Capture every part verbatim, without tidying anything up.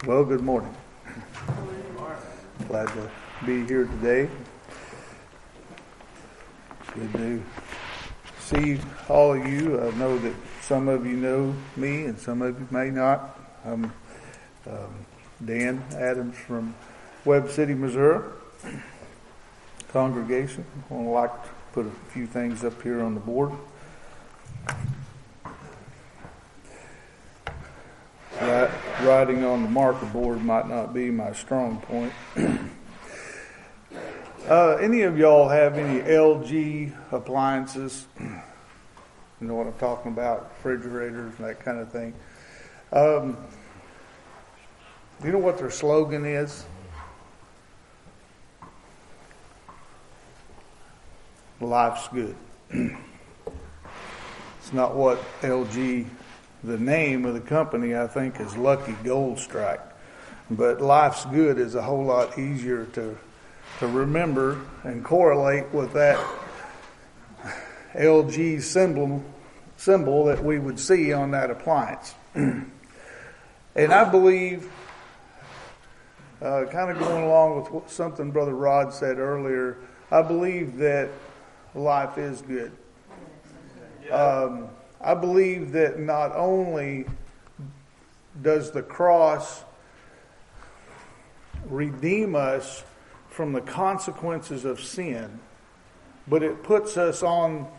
Well, good morning. Glad to be here today. Good to see all of you. I know that some of you know me and some of you may not. I'm um, Dan Adams from Webb City, Missouri. Congregation. I would like to put a few things up here on the board. Writing on the marker board might not be my strong point. uh, any of y'all have any L G appliances? You know what I'm talking about? Refrigerators and that kind of thing. Um, do you know what their slogan is? Life's good. It's not what L G, the name of the company, I think, is Lucky Gold Strike. But life's good is a whole lot easier to to remember and correlate with that L G symbol symbol that we would see on that appliance. And I believe, uh, kind of going along with what, something Brother Rod said earlier, I believe that life is good. Um, I believe that not only does the cross redeem us from the consequences of sin, but it puts us on,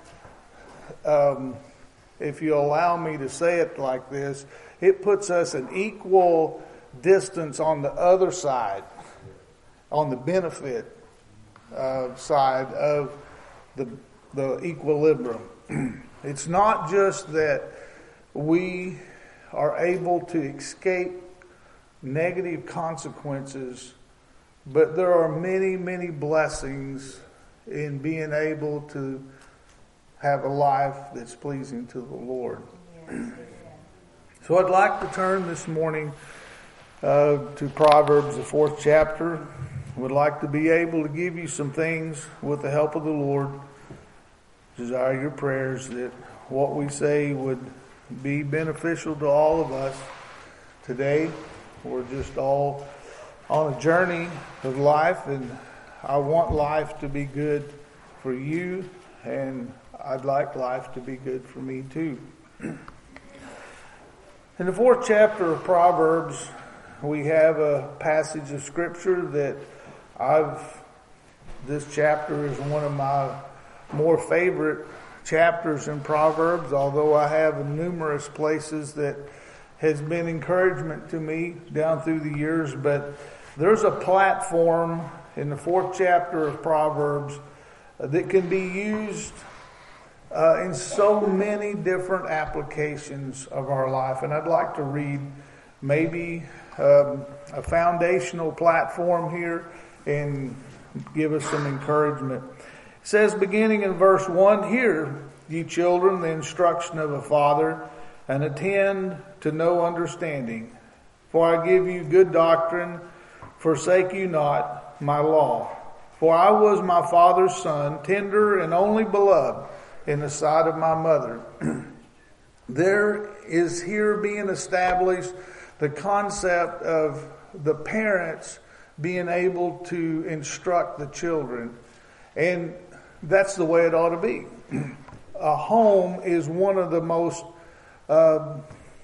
um, if you allow me to say it like this, it puts us an equal distance on the other side, on the benefit uh, side of the the equilibrium. It's not just that we are able to escape negative consequences, but there are many, many blessings in being able to have a life that's pleasing to the Lord. Yes. So I'd like to turn this morning uh, to Proverbs, the fourth chapter. I would like to be able to give you some things with the help of the Lord. Desire your prayers that what we say would be beneficial to all of us today. We're just all on a journey of life, and I want life to be good for you, and I'd like life to be good for me too. In the fourth chapter of Proverbs, we have a passage of scripture that I've, this chapter is one of my more favorite chapters in Proverbs, although I have numerous places that has been encouragement to me down through the years. But there's a platform in the fourth chapter of Proverbs that can be used uh, in so many different applications of our life. And I'd like to read maybe um, a foundational platform here and give us some encouragement. It says, beginning in verse one, "Hear, ye children, the instruction of a father, and attend to no understanding. For I give you good doctrine, forsake you not my law. For I was my father's son, tender and only beloved in the sight of my mother." There is here being established the concept of the parents being able to instruct the children. And that's the way it ought to be. A home is one of the most uh,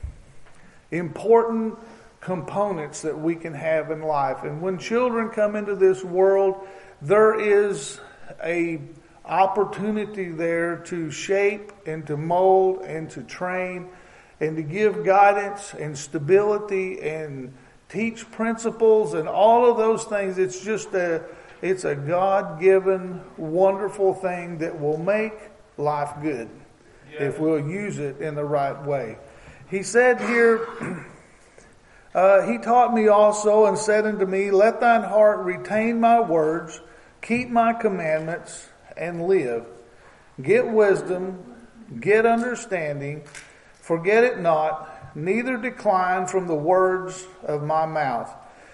important components that we can have in life. And when children come into this world, there is a opportunity there to shape and to mold and to train and to give guidance and stability and teach principles and all of those things. It's just a It's a God-given, wonderful thing that will make life good yeah. if we'll use it in the right way. He said here, uh, He taught me also and said unto me, Let thine heart retain my words, keep my commandments, and live. Get wisdom, get understanding, forget it not, neither decline from the words of my mouth.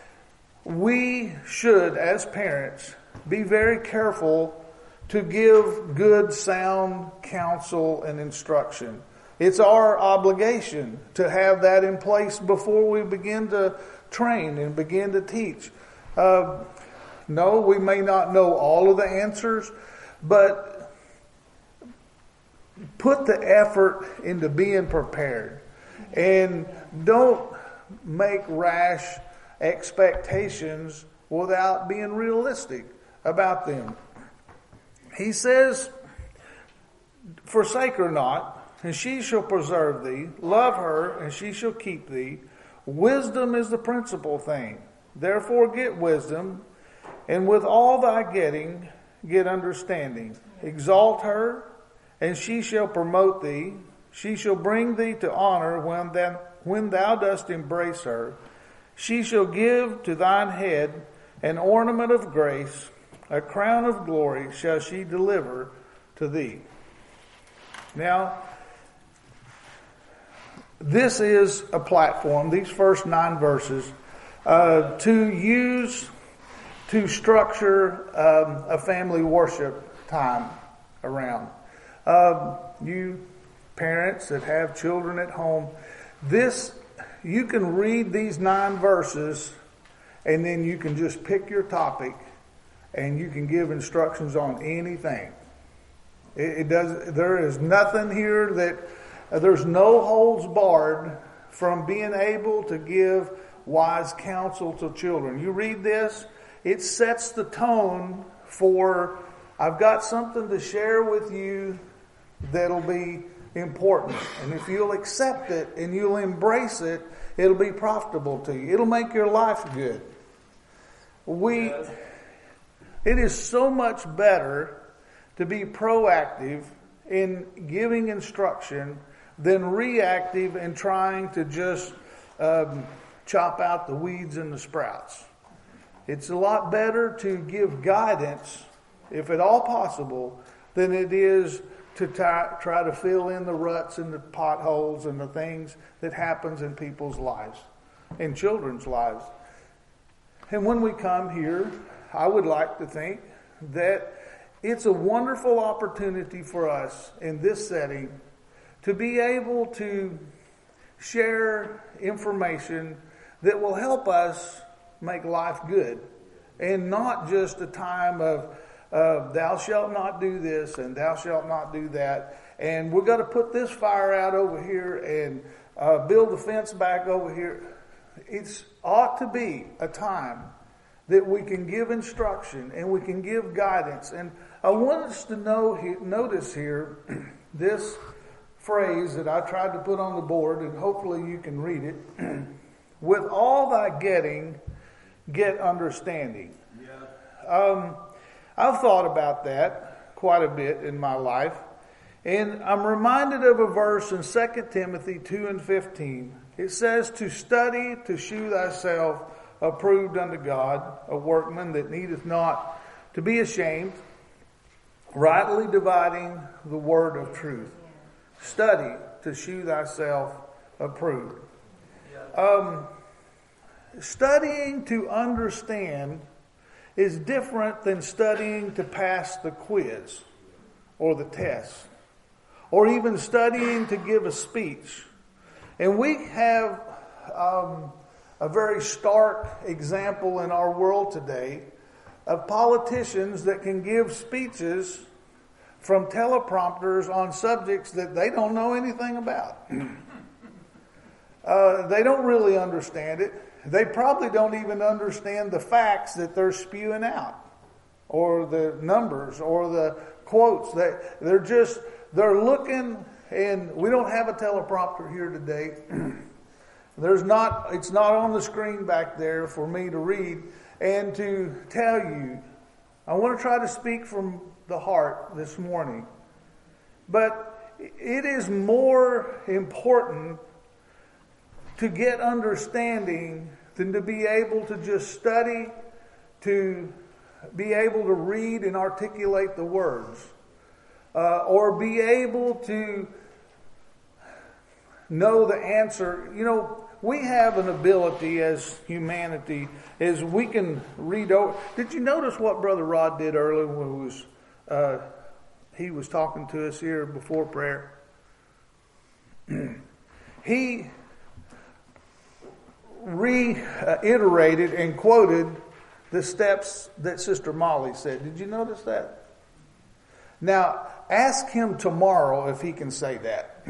We should, as parents, be very careful to give good, sound counsel and instruction. It's our obligation to have that in place before we begin to train and begin to teach. Uh, no, we may not know all of the answers, but put the effort into being prepared. And don't make rash expectations without being realistic about them. He says, forsake her not, and she shall preserve thee. Love her, and she shall keep thee. Wisdom is the principal thing. Therefore get wisdom, and with all thy getting, get understanding. Exalt her, and she shall promote thee. She shall bring thee to honor when thou, when thou dost embrace her. She shall give to thine head an ornament of grace. A crown of glory shall she deliver to thee. Now, this is a platform, these first nine verses, uh, to use to structure um, a family worship time around. Um, you parents that have children at home, this, you can read these nine verses and then you can just pick your topic and you can give instructions on anything. It, it does. There is nothing here that uh, there's no holds barred from being able to give wise counsel to children. You read this, it sets the tone for, I've got something to share with you that'll be important. And if you'll accept it and you'll embrace it, it'll be profitable to you. It'll make your life good. We, it is so much better to be proactive in giving instruction than reactive in trying to just um, chop out the weeds and the sprouts. It's a lot better to give guidance, if at all possible, than it is to try, try to fill in the ruts and the potholes and the things that happens in people's lives, in children's lives. And when we come here, I would like to think that it's a wonderful opportunity for us in this setting to be able to share information that will help us make life good, and not just a time of uh, thou shalt not do this and thou shalt not do that, and we're going to put this fire out over here and uh, build the fence back over here. It ought to be a time that we can give instruction and we can give guidance. And I want us to know, notice here this phrase that I tried to put on the board, and hopefully you can read it. With all thy getting, get understanding. Yeah. Um, I've thought about that quite a bit in my life. And I'm reminded of a verse in Second Timothy two and fifteen. It says, to study, to shew thyself approved unto God, a workman that needeth not to be ashamed, rightly dividing the word of truth. Study to shew thyself approved. Um, studying to understand is different than studying to pass the quiz or the test, or even studying to give a speech. And we have um, a very stark example in our world today of politicians that can give speeches from teleprompters on subjects that they don't know anything about. uh, they don't really understand it. They probably don't even understand the facts that they're spewing out, or the numbers, or the quotes. They, they're just, they're looking, and we don't have a teleprompter here today. There's not, it's not on the screen back there for me to read and to tell you. I want to try to speak from the heart this morning. But it is more important to get understanding than to be able to just study, to be able to read and articulate the words, uh, or be able to know the answer. You know, we have an ability as humanity, is we can read over. Did you notice what Brother Rod did earlier when he was, uh, he was talking to us here before prayer? he reiterated and quoted the steps that Sister Molly said. Did you notice that? Now, ask him tomorrow if he can say that.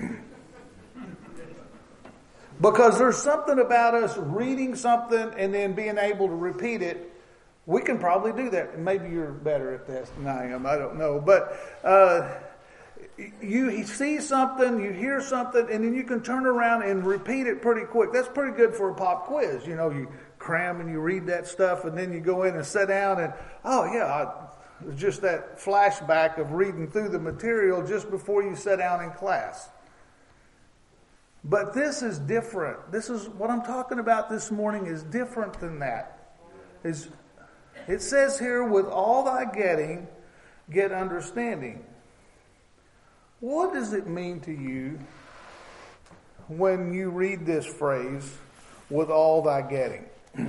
Because there's something about us reading something and then being able to repeat it. We can probably do that. Maybe you're better at that than I am. I don't know. But uh, you see something, you hear something, and then you can turn around and repeat it pretty quick. That's pretty good for a pop quiz. You know, you cram and you read that stuff, and then you go in and sit down and, oh, yeah, I, just that flashback of reading through the material just before you sit down in class. But this is different. This is what I'm talking about this morning is different than that. Is it says here, with all thy getting, get understanding. What does it mean to you when you read this phrase, with all thy getting?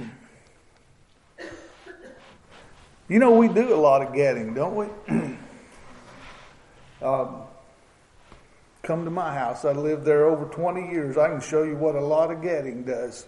You know, we do a lot of getting, don't we? um, come to my house. I lived there over twenty years. I can show you what a lot of getting does.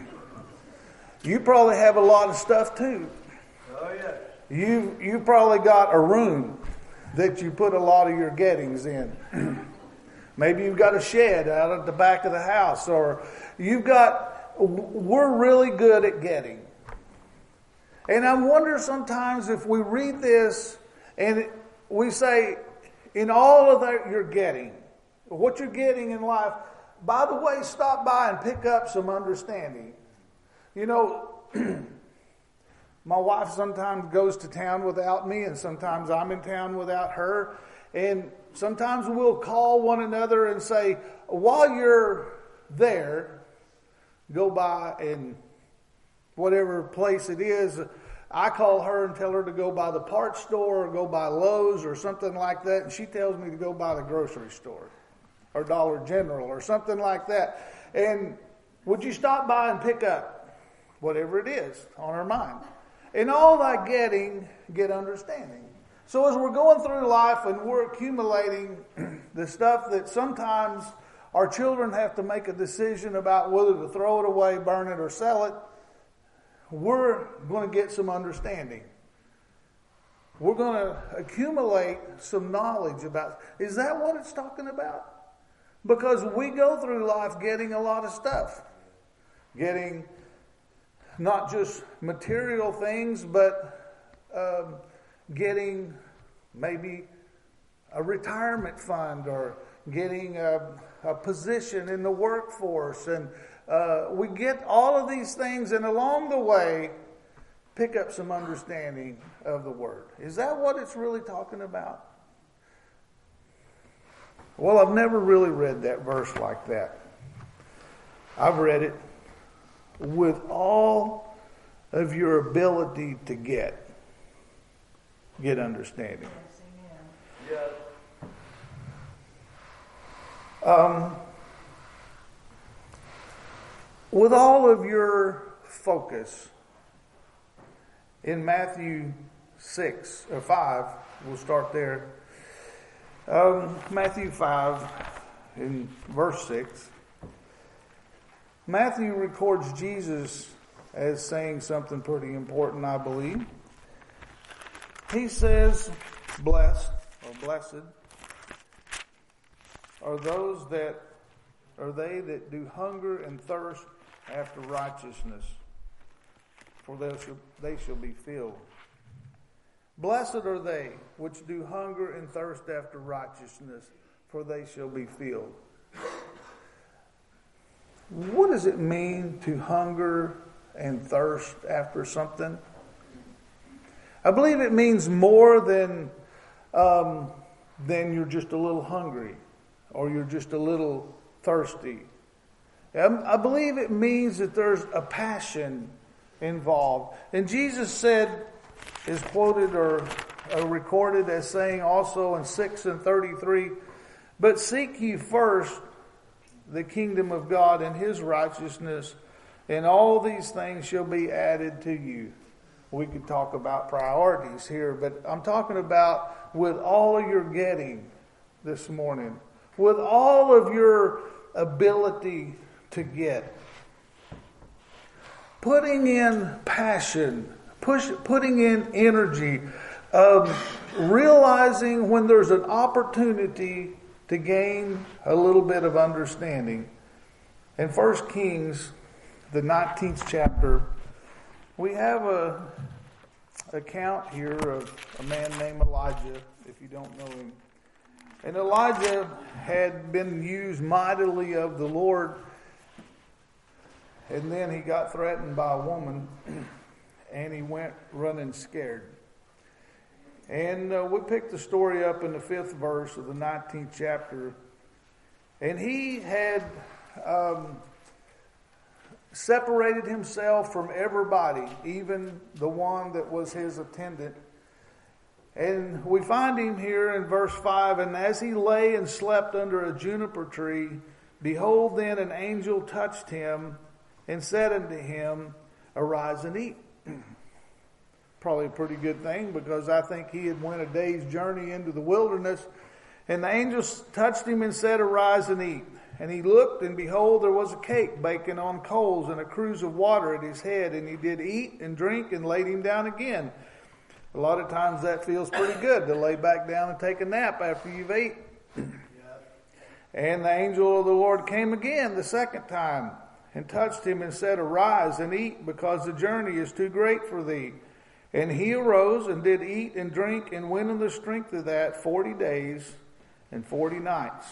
You probably have a lot of stuff too. Oh, yeah. You you probably got a room that you put a lot of your gettings in. Maybe you've got a shed out at the back of the house, or you've got, we're really good at getting. And I wonder sometimes if we read this and we say, in all of that you're getting, what you're getting in life, by the way, stop by and pick up some understanding. You know, my wife sometimes goes to town without me, and sometimes I'm in town without her. And sometimes we'll call one another and say, while you're there, go by and whatever place it is, I call her and tell her to go by the parts store or go by Lowe's or something like that. And she tells me to go by the grocery store or Dollar General or something like that. And would you stop by and pick up whatever it is on her mind? In all thy getting, get understanding. So as we're going through life and we're accumulating the stuff that sometimes our children have to make a decision about whether to throw it away, burn it, or sell it, we're going to get some understanding. We're going to accumulate some knowledge about, is that what it's talking about? Because we go through life getting a lot of stuff. Getting not just material things, but um, getting maybe a retirement fund or getting a, a position in the workforce. And uh, we get all of these things, and along the way, pick up some understanding of the Word. Is that what it's really talking about? Well, I've never really read that verse like that. I've read it with all of your ability to get, get understanding. Yeah. Um, with all of your focus, in Matthew six or five, we'll start there. Um, Matthew five, in verse six. Matthew records Jesus as saying something pretty important, I believe. He says, blessed or blessed are those that are they that do hunger and thirst after righteousness, for they shall, they shall be filled. Blessed are they which do hunger and thirst after righteousness, for they shall be filled. What does it mean to hunger and thirst after something? I believe it means more than um, than you're just a little hungry or you're just a little thirsty. I believe it means that there's a passion involved. And Jesus said, is quoted or, or recorded as saying also in six and thirty-three, but seek ye first the kingdom of God and His righteousness, and all these things shall be added to you. We could talk about priorities here, but I'm talking about with all of your getting this morning, with all of your ability to get. Putting in passion, push, putting in energy, um, realizing when there's an opportunity to gain a little bit of understanding. In First Kings, the nineteenth chapter, we have a account here of a man named Elijah, if you don't know him. And Elijah had been used mightily of the Lord, and then he got threatened by a woman, and he went running scared. And uh, we picked the story up in the fifth verse of the nineteenth chapter, and he had um, separated himself from everybody, even the one that was his attendant. And we find him here in verse five, and as he lay and slept under a juniper tree, behold, then an angel touched him and said unto him, arise and eat. Probably a pretty good thing, because I think he had went a day's journey into the wilderness. And the angel touched him and said, arise and eat. And he looked, and behold, there was a cake baking on coals and a cruse of water at his head. And he did eat and drink and laid him down again. A lot of times that feels pretty good, to lay back down and take a nap after you've eaten. And the angel of the Lord came again the second time and touched him and said, arise and eat, because the journey is too great for thee. And he arose and did eat and drink and went in the strength of that forty days and forty nights.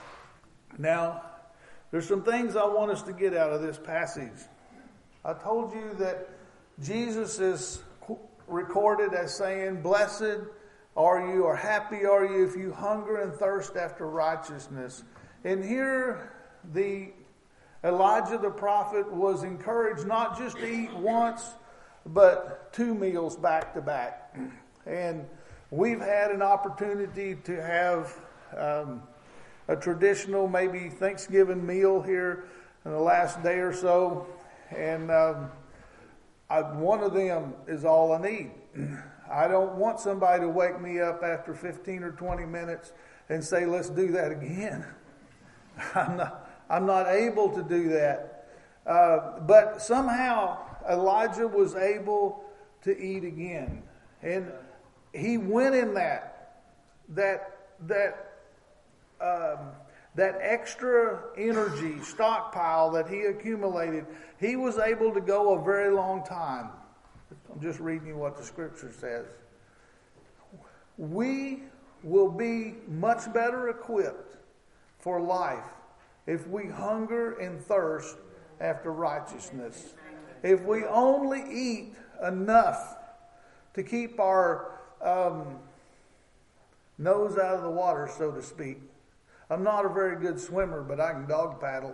Now, there's some things I want us to get out of this passage. I told you that Jesus is recorded as saying, blessed are you, or happy are you if you hunger and thirst after righteousness. And here the Elijah the prophet was encouraged not just to eat once, but two meals back to back. And we've had an opportunity to have um, a traditional maybe Thanksgiving meal here in the last day or so. And um, I, one of them is all I need. I don't want somebody to wake me up after fifteen or twenty minutes and say, let's do that again. I'm not, I'm not able to do that. Uh, but somehow Elijah was able to eat again. And he went in that, that, that, um, that extra energy stockpile that he accumulated. He was able to go a very long time. I'm just reading you what the scripture says. We will be much better equipped for life if we hunger and thirst after righteousness. If we only eat enough to keep our um, nose out of the water, so to speak. I'm not a very good swimmer, but I can dog paddle.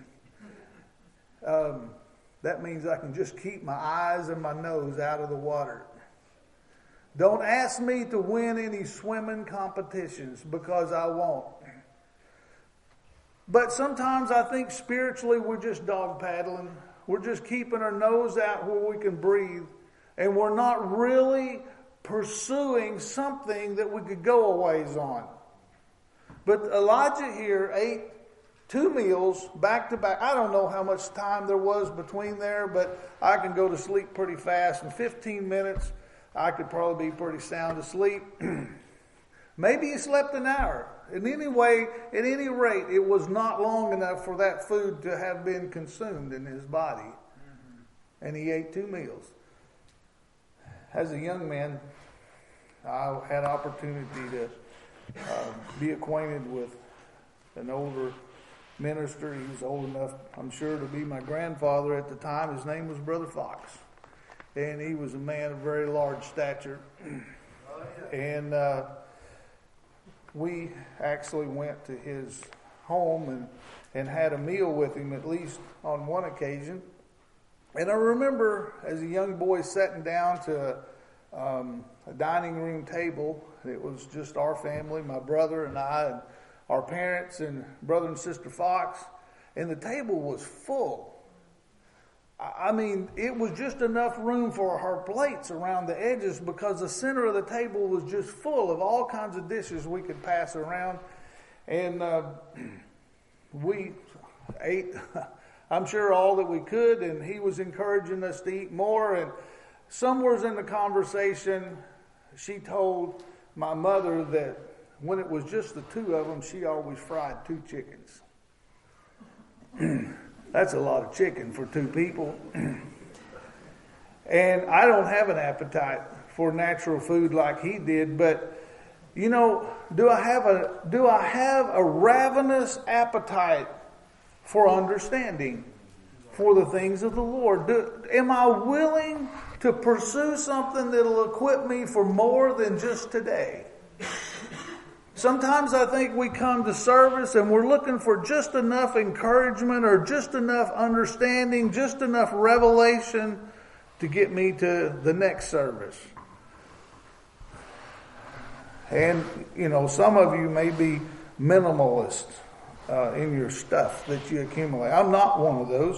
um, that means I can just keep my eyes and my nose out of the water. Don't ask me to win any swimming competitions, because I won't. But sometimes I think spiritually we're just dog paddling. We're just keeping our nose out where we can breathe. And we're not really pursuing something that we could go a ways on. But Elijah here ate two meals back to back. I don't know how much time there was between there, but I can go to sleep pretty fast. In fifteen minutes, I could probably be pretty sound asleep. Maybe he slept an hour. In any way, at any rate, it was not long enough for that food to have been consumed in his body. Mm-hmm. And he ate two meals. As a young man, I had opportunity to uh, be acquainted with an older minister. He was old enough, I'm sure, to be my grandfather at the time. His name was Brother Fox. And he was a man of very large stature. Oh, yeah. And uh, we actually went to his home and, and had a meal with him, at least on one occasion. And I remember as a young boy sitting down to um, a dining room table. It was just our family, my brother and I, and our parents and brother and sister Fox. And the table was full. I mean, it was just enough room for our plates around the edges, because the center of the table was just full of all kinds of dishes we could pass around. And uh, we ate, I'm sure, all that we could, and he was encouraging us to eat more. And somewhere in the conversation, she told my mother that when it was just the two of them, she always fried two chickens. That's a lot of chicken for two people. And I don't have an appetite for natural food like he did, but you know, do I have a do I have a ravenous appetite for understanding, for the things of the Lord? Do, am I willing to pursue something that'll equip me for more than just today? Sometimes I think we come to service and we're looking for just enough encouragement or just enough understanding, just enough revelation to get me to the next service. And, you know, some of you may be minimalist uh, in your stuff that you accumulate. I'm not one of those.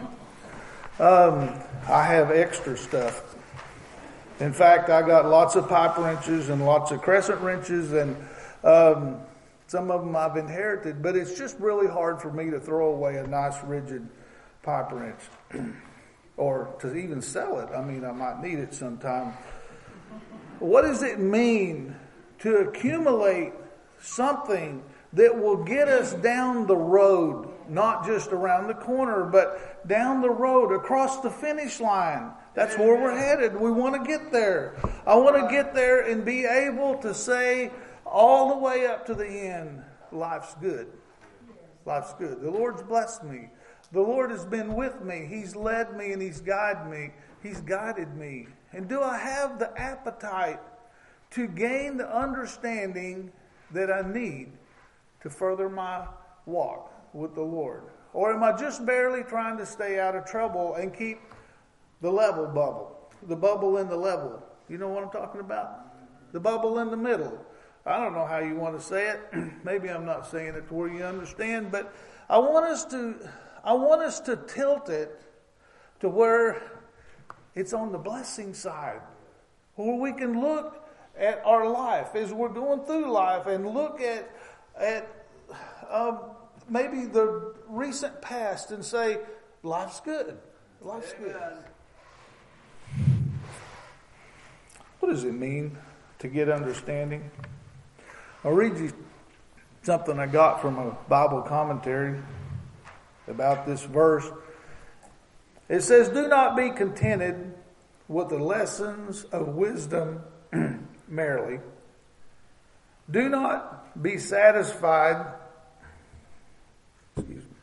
um, I have extra stuff. In fact, I got lots of pipe wrenches and lots of crescent wrenches, and um, some of them I've inherited, but it's just really hard for me to throw away a nice rigid pipe wrench or to even sell it. I mean, I might need it sometime. What does it mean to accumulate something that will get us down the road, not just around the corner, but down the road, across the finish line? That's where we're headed. We want to get there. I want to get there and be able to say all the way up to the end, life's good. Life's good. The Lord's blessed me. The Lord has been with me. He's led me and He's guided me. He's guided me. And do I have the appetite to gain the understanding that I need to further my walk with the Lord? Or am I just barely trying to stay out of trouble and keep the level bubble? The bubble in the level. You know what I'm talking about? The bubble in the middle. I don't know how you want to say it. Maybe I'm not saying it to where you understand, but I want us to I want us to tilt it to where it's on the blessing side, where we can look at our life as we're going through life and look at at um, maybe the recent past and say, life's good. Life's good. What does it mean to get understanding? I'll read you something I got from a Bible commentary about this verse. It says, "Do not be contented with the lessons of wisdom merely. Do not be satisfied excuse me,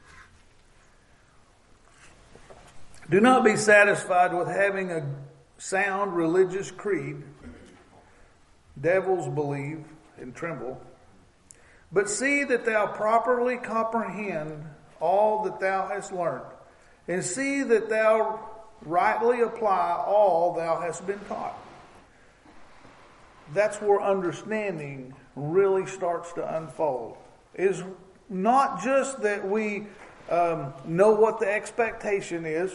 do not be satisfied with having a sound religious creed. Devils believe and tremble. But see that thou properly comprehend all that thou hast learned, and see that thou rightly apply all thou hast been taught." That's where understanding really starts to unfold. Is not just that we um, know what the expectation is.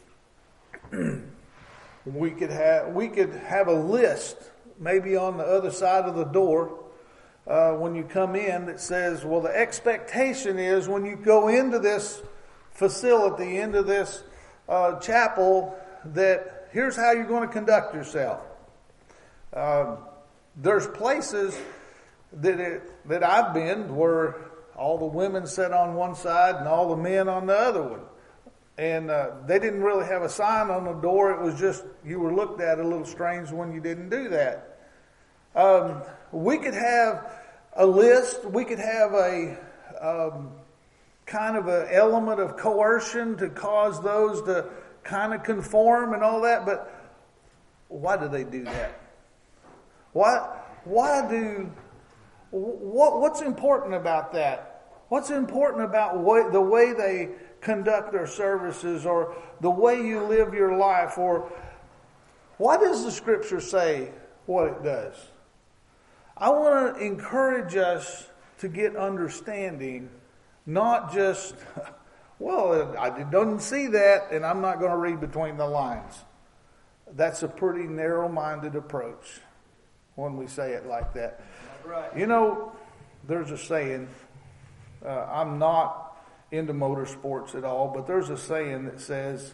we could have we could have a list maybe on the other side of the door uh, when you come in that says, well, the expectation is when you go into this facility, into this uh, chapel, that here's how you're going to conduct yourself. Um, there's places that it, that I've been where all the women sat on one side and all the men on the other one. And uh, they didn't really have a sign on the door. It was just you were looked at a little strange when you didn't do that. Um, we could have a list. We could have a um, kind of an element of coercion to cause those to kind of conform and all that. But why do they do that? Why? Why do? What? What's important about that? What's important about what, the way they conduct their services, or the way you live your life, or why does the Scripture say what it does? I want to encourage us to get understanding, not just, well, I didn't see that, and I'm not going to read between the lines. That's a pretty narrow-minded approach when we say it like that. Right. You know, there's a saying, uh, I'm not into motorsports at all, but there's a saying that says,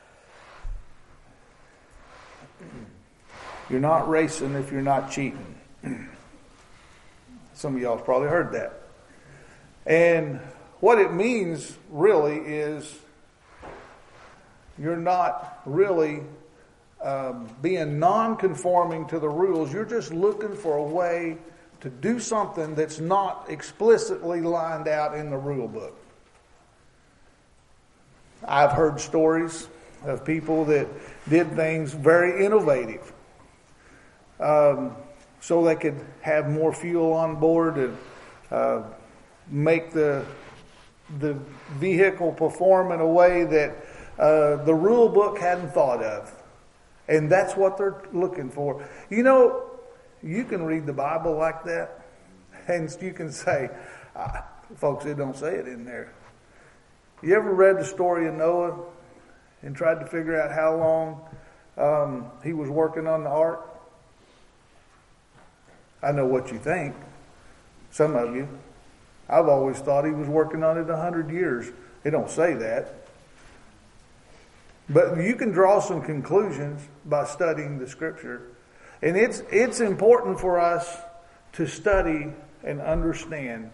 you're not racing if you're not cheating. Some of y'all have probably heard that. And what it means really is you're not really um, being non-conforming to the rules. You're just looking for a way to do something that's not explicitly lined out in the rule book. I've heard stories of people that did things very innovative um, so they could have more fuel on board and uh, make the the vehicle perform in a way that uh, the rule book hadn't thought of. And that's what they're looking for. You know, you can read the Bible like that, and you can say, ah, folks, it don't say it in there. You ever read the story of Noah and tried to figure out how long um, he was working on the ark? I know what you think, some of you. I've always thought he was working on it a hundred years. It don't say that. But you can draw some conclusions by studying the Scripture. And it's it's important for us to study and understand.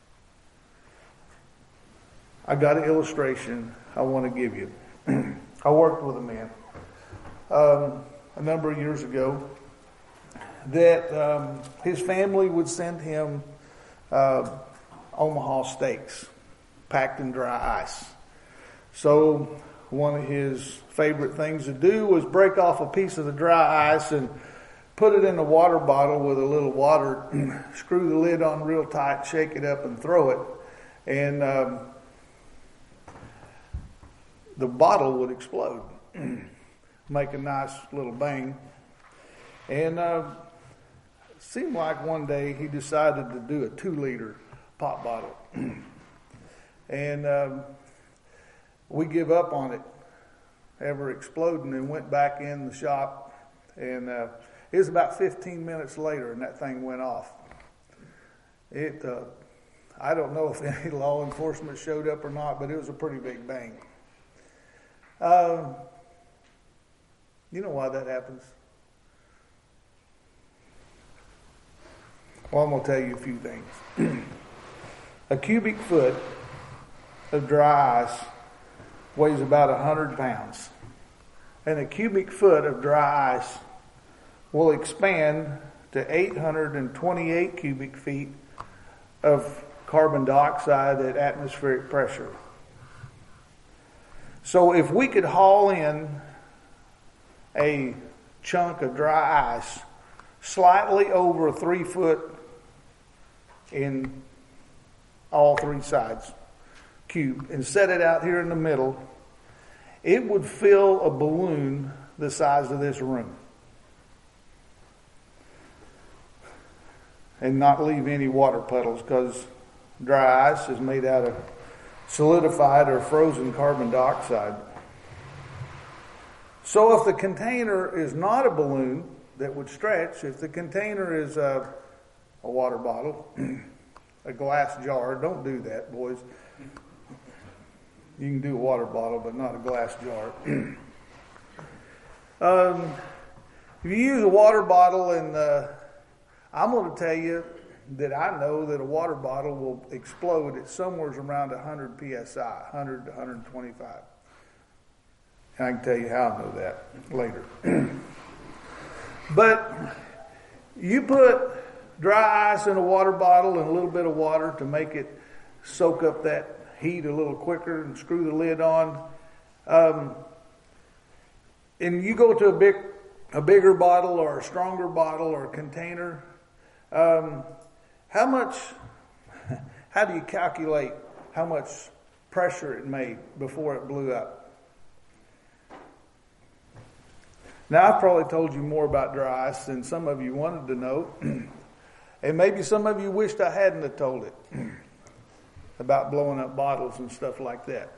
I got an illustration I want to give you. I worked with a man um, a number of years ago that um, his family would send him uh, Omaha steaks packed in dry ice. So one of his favorite things to do was break off a piece of the dry ice and put it in a water bottle with a little water, screw the lid on real tight, shake it up and throw it. And um, the bottle would explode, make a nice little bang. And uh, it seemed like one day he decided to do a two-liter pop bottle. And um, we give up on it ever exploding and went back in the shop. And uh, it was about fifteen minutes later and that thing went off. It, uh, I don't know if any law enforcement showed up or not, but it was a pretty big bang. Uh, you know why that happens? Well, I'm going to tell you a few things. A cubic foot of dry ice weighs about one hundred pounds. And a cubic foot of dry ice will expand to eight hundred twenty-eight cubic feet of carbon dioxide at atmospheric pressure. So if we could haul in a chunk of dry ice slightly over three foot in all three sides, cube, and set it out here in the middle, it would fill a balloon the size of this room and not leave any water puddles, because dry ice is made out of solidified or frozen carbon dioxide. So if the container is not a balloon that would stretch, if the container is a, a water bottle, a glass jar, don't do that, boys. You can do a water bottle, but not a glass jar. um, if you use a water bottle, and uh, I'm going to tell you that I know that a water bottle will explode at somewhere around one hundred P S I, one hundred to one twenty-five. And I can tell you how I know that later. But you put dry ice in a water bottle and a little bit of water to make it soak up that heat a little quicker and screw the lid on. Um, and you go to a big, a bigger bottle or a stronger bottle or a container. Um, how much, how do you calculate how much pressure it made before it blew up? Now, I've probably told you more about dry ice than some of you wanted to know. And maybe some of you wished I hadn't have told it about blowing up bottles and stuff like that.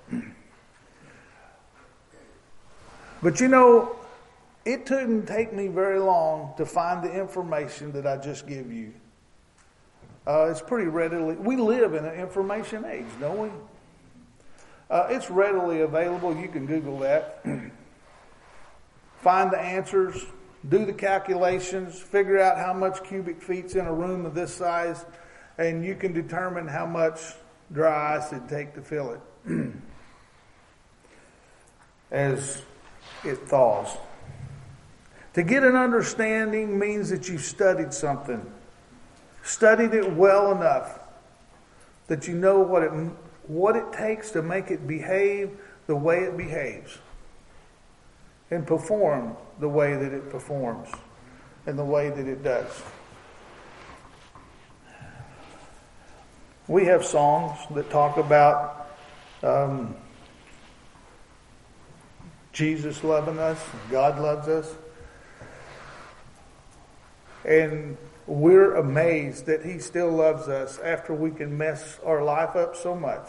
But you know, it didn't take me very long to find the information that I just give you. Uh, it's pretty readily, we live in an information age, don't we? Uh, it's readily available. You can Google that. Find the answers, do the calculations, figure out how much cubic feet's in a room of this size, and you can determine how much dry ice it'd take to fill it as it thaws. To get an understanding means that you've studied something, studied it well enough that you know what it what it takes to make it behave the way it behaves and perform the way that it performs and the way that it does. We have songs that talk about um, Jesus loving us, God loves us. And we're amazed that He still loves us after we can mess our life up so much.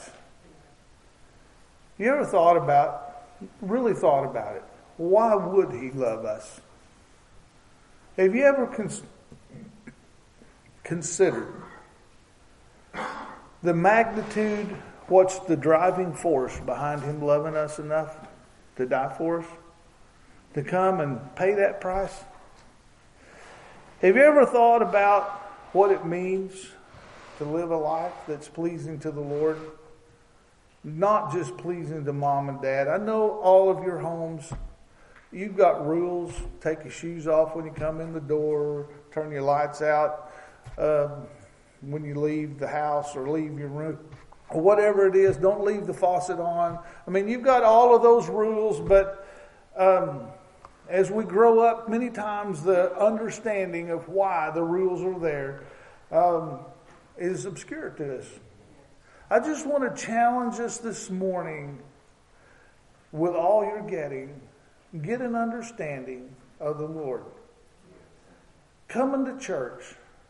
You ever thought about, really thought about it? Why would He love us? Have you ever cons- considered the magnitude, what's the driving force behind Him loving us enough to die for us? To come and pay that price? Have you ever thought about what it means to live a life that's pleasing to the Lord? Not just pleasing to mom and dad. I know all of your homes, you've got rules. Take your shoes off when you come in the door. Turn your lights out um, when you leave the house or leave your room. Or whatever it is, don't leave the faucet on. I mean, you've got all of those rules, but um, as we grow up, many times the understanding of why the rules are there um, is obscure to us. I just want to challenge us this morning with all you're getting. Get an understanding of the Lord. Coming to church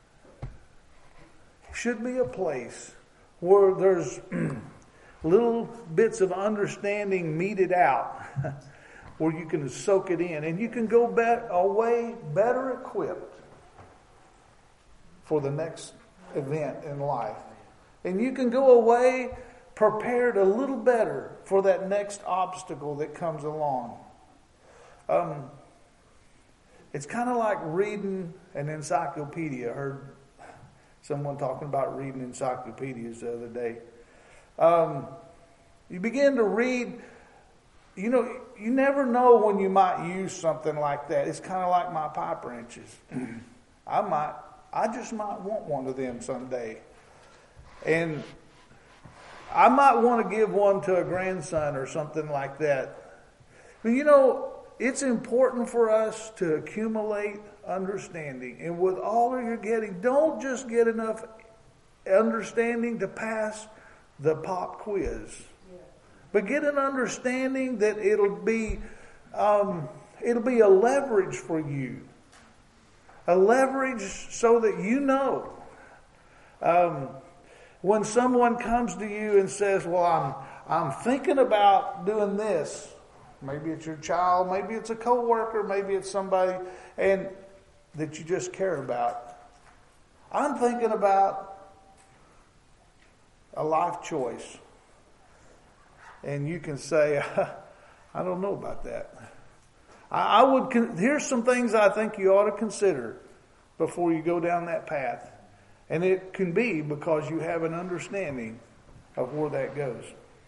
should be a place where there's little bits of understanding meted out where you can soak it in and you can go back away better equipped for the next event in life. And you can go away prepared a little better for that next obstacle that comes along. Um, it's kind of like reading an encyclopedia. I heard someone talking about reading encyclopedias the other day. Um, you begin to read, you know, you never know when you might use something like that. It's kind of like my pipe wrenches. I might, I just might want one of them someday. And I might want to give one to a grandson or something like that. But you know, it's important for us to accumulate understanding. And with all that you're getting, don't just get enough understanding to pass the pop quiz. But get an understanding that it'll be um, it'll be a leverage for you. A leverage so that you know. Um, when someone comes to you and says, well, I'm I'm thinking about doing this. Maybe it's your child, maybe it's a coworker, maybe it's somebody and that you just care about. I'm thinking about a life choice. And you can say, I don't know about that. I, I would. Here's some things I think you ought to consider before you go down that path. And it can be because you have an understanding of where that goes.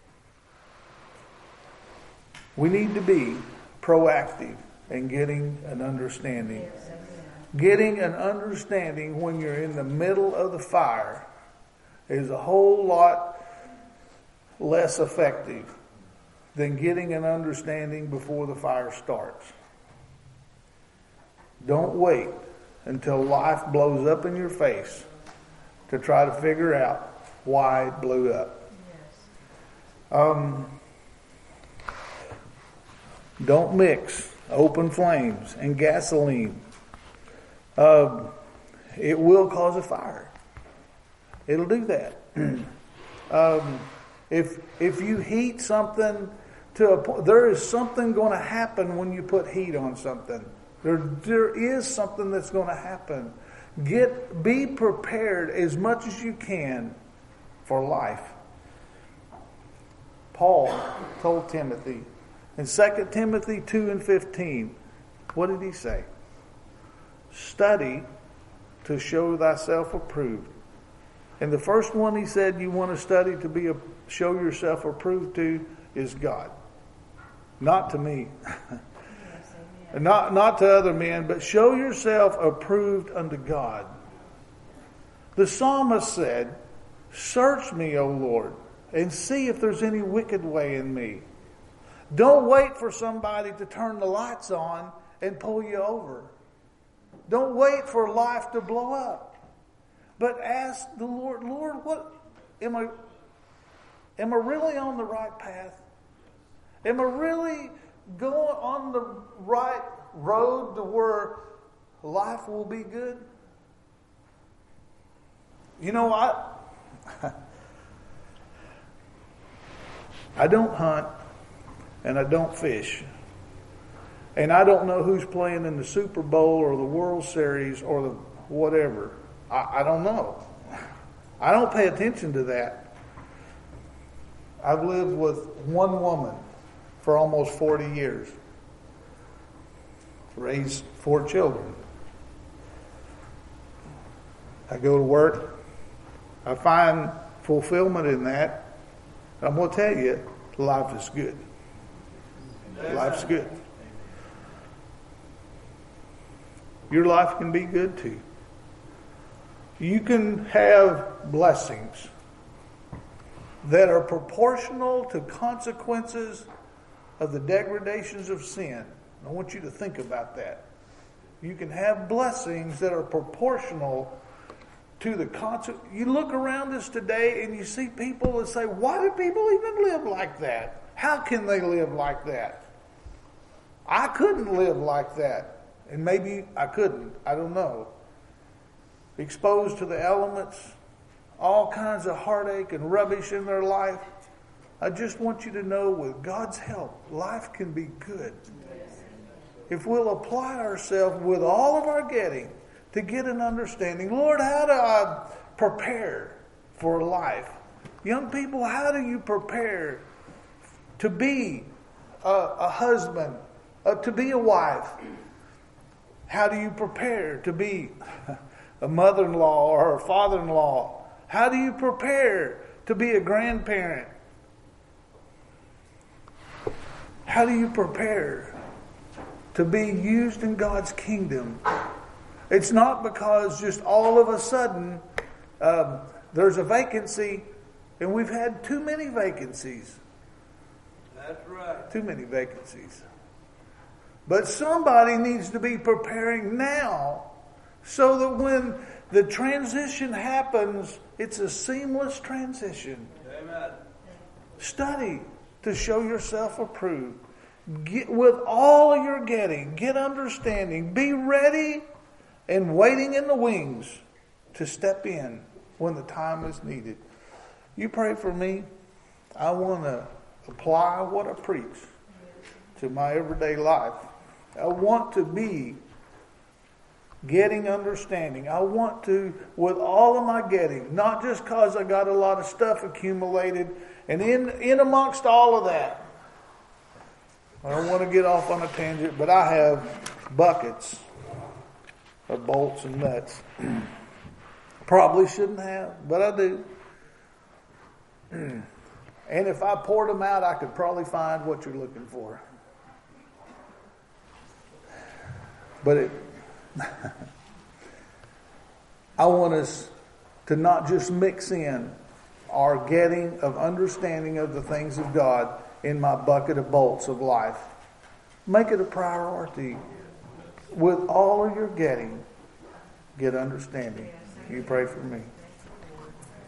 We need to be proactive in getting an understanding. Getting an understanding when you're in the middle of the fire is a whole lot less effective than getting an understanding before the fire starts. Don't wait until life blows up in your face to try to figure out why it blew up. Yes. Um, don't mix open flames and gasoline. Uh, it will cause a fire. It'll do that. um, if if you heat something to a point, there is something going to happen when you put heat on something. There there is something that's going to happen. Get be prepared as much as you can for life. Paul told Timothy. In Second Timothy two and fifteen, what did he say? Study to show thyself approved. And the first one he said you want to study to be a, show yourself approved to is God. Not to me. not, not to other men, but show yourself approved unto God. The psalmist said, search me, O Lord, and see if there's any wicked way in me. Don't wait for somebody to turn the lights on and pull you over. Don't wait for life to blow up. But ask the Lord, Lord, what am I am I really on the right path? Am I really going on the right road to where life will be good? You know, I I don't hunt and I don't fish. And I don't know who's playing in the Super Bowl or the World Series or the whatever. I, I don't know. I don't pay attention to that. I've lived with one woman for almost forty years. Raised four children. I go to work. I find fulfillment in that. I'm going to tell you, life is good. Life's good. Your life can be good too. You can have blessings that are proportional to consequences of the degradations of sin. I want you to think about that. You can have blessings that are proportional to the consequences. You look around us today and you see people that say, why do people even live like that? How can they live like that? I couldn't live like that. And maybe I couldn't. I don't know. Exposed to the elements, all kinds of heartache and rubbish in their life. I just want you to know, with God's help, life can be good. If we'll apply ourselves with all of our getting to get an understanding. Lord, how do I prepare for life? Young people, how do you prepare to be a, a husband, uh, to be a wife? How do you prepare to be a mother-in-law or a father-in-law? How do you prepare to be a grandparent? How do you prepare to be used in God's kingdom? It's not because just all of a sudden um, there's a vacancy, and we've had too many vacancies. That's right. Too many vacancies. But somebody needs to be preparing now so that when the transition happens, it's a seamless transition. Amen. Study to show yourself approved. Get, with all you're getting, get understanding. Be ready and waiting in the wings to step in when the time is needed. You pray for me. I want to apply what I preach to my everyday life. I want to be getting understanding. I want to, with all of my getting, not just because I got a lot of stuff accumulated, and in, in amongst all of that, I don't want to get off on a tangent, but I have buckets of bolts and nuts. Probably shouldn't have, but I do. And if I poured them out, I could probably find what you're looking for. But it, I want us to not just mix in our getting of understanding of the things of God in my bucket of bolts of life. Make it a priority. With all of your getting, get understanding. You pray for me.